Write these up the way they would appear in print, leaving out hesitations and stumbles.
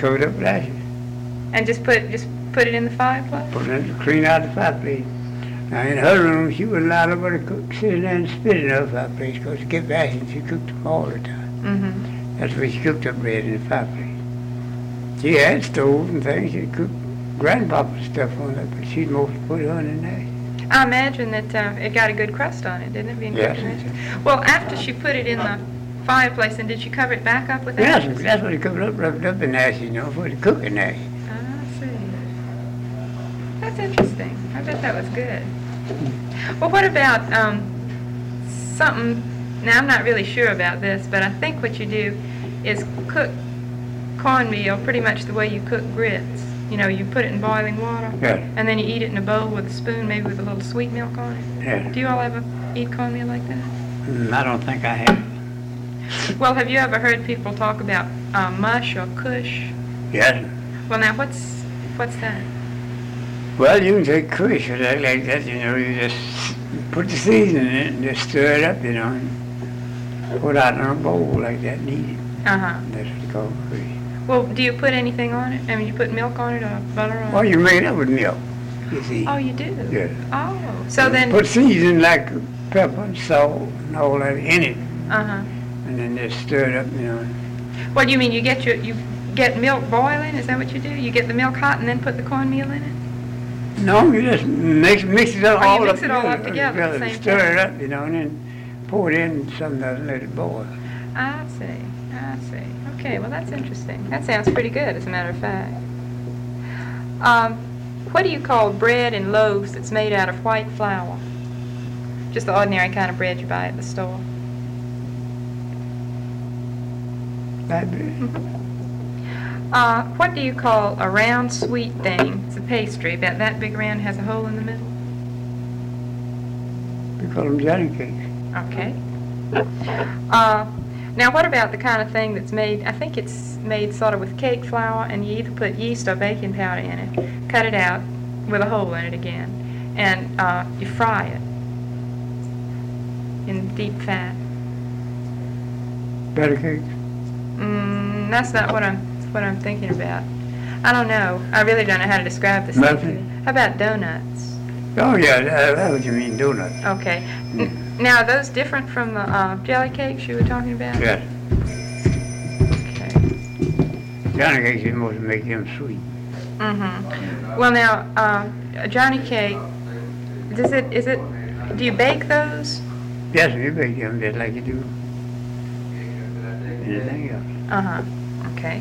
covered up with ashes. And just put it in the fireplace? Put it clean out the fireplace. Now in her room, she wouldn't allow nobody to cook, sit there and spit in her fireplace because she kept ashes. She cooked them all the time. Mm-hmm. That's where she cooked her bread, in the fireplace. She had stoves and things. She cooked grandpapa's stuff on it, but she'd mostly put it on in there. I imagine that it got a good crust on it, didn't it? Being cooked in Yes. there? Well, after she put it in the fireplace, and did she cover it back up with Yes, ashes? that's what they covered up, rubbed up in ashes, for the cooking ashes. I see. That's interesting. I bet that was good. Well, what about something, now I'm not really sure about this, but I think what you do is cook cornmeal pretty much the way you cook grits. You put it in boiling water, Yes. and then you eat it in a bowl with a spoon, maybe with a little sweet milk on it. Yes. Do you all ever eat cornmeal like that? I don't think I have. Well, have you ever heard people talk about mush or kush? Yes. Well, now, what's that? Well, you can take kush or that like that, you just put the seasoning in it and just stir it up, and put it out in a bowl like that and eat it. Uh-huh. That's what they call kush. Well, do you put anything on it? I mean, you put milk on it or butter on Well, it? you make it up with milk, you see. Oh, you do? Yes. Oh. So then... Put seasoning like pepper and salt and all that in it, Uh-huh. and then just stir it up, Well, you mean you get milk boiling? Is that what you do? You get the milk hot and then put the cornmeal in it? No, you just mix it up Oh, you all mix up it all up together at the same stir time. it up, and then pour it in something and let it boil. I see. Okay, well, that's interesting. That sounds pretty good, as a matter of fact. What do you call bread in loaves that's made out of white flour? Just the ordinary kind of bread you buy at the store. That bread. What do you call a round, sweet thing? It's a pastry, about that big around, has a hole in the middle. We call them Johnny cakes. Okay. Now, what about the kind of thing that's made, I think it's made sort of with cake flour, and you either put yeast or baking powder in it, cut it out with a hole in it again, and you fry it in deep fat. Batter cakes. That's not what I'm thinking about. I don't know. I really don't know how to describe this. Nothing? How about donuts? Oh, yeah, that's what you mean, donuts. Okay. Now, are those different from the jelly cakes you were talking about? Yes. Okay. Johnny cakes, you must make them sweet. Mm-hmm. Well, now, a Johnny cake, do you bake those? Yes, we bake them just like you do anything else. Uh-huh. Okay.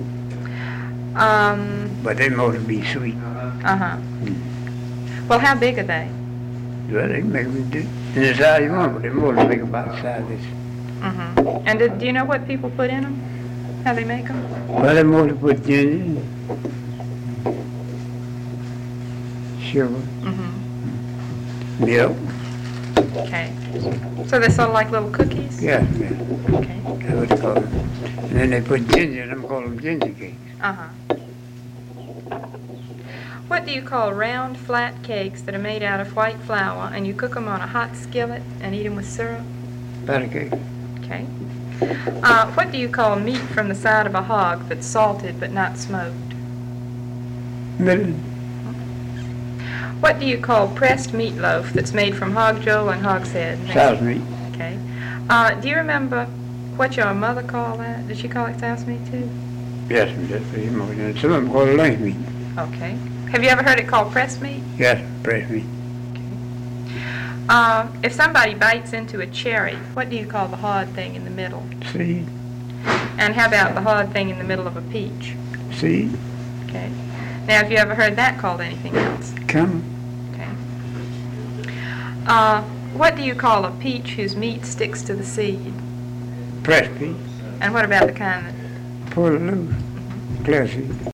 But they must be sweet. Uh-huh. Well, how big are they? Well, they can make them in the size you want, but they must make about the size of this. Mm-hmm. And do you know what people put in them? How they make them? Well, they must put ginger, sugar, Mm-hmm. milk. Okay. So they're sort of like little cookies? Yes, yes. Okay. That's what they call them. And then they put ginger in them, call them ginger cakes. Uh-huh. What do you call round, flat cakes that are made out of white flour, and you cook them on a hot skillet and eat them with syrup? Batter cake. Okay. What do you call meat from the side of a hog that's salted but not smoked? Middle. What do you call pressed meatloaf that's made from hog jowl and hog's head? Souse meat. Okay. Do you remember what your mother called that? Did she call it souse meat too? Yes, that's pretty much. And some of them call it lunch meat. Okay. Have you ever heard it called pressed meat? Yes, fresh meat. If somebody bites into a cherry, what do you call the hard thing in the middle? Seed. And how about the hard thing in the middle of a peach? Seed. Okay. Now, have you ever heard that called anything else? Come. Okay. What do you call a peach whose meat sticks to the seed? Fresh meat. And what about the kind that... Pull it loose. Clear seed.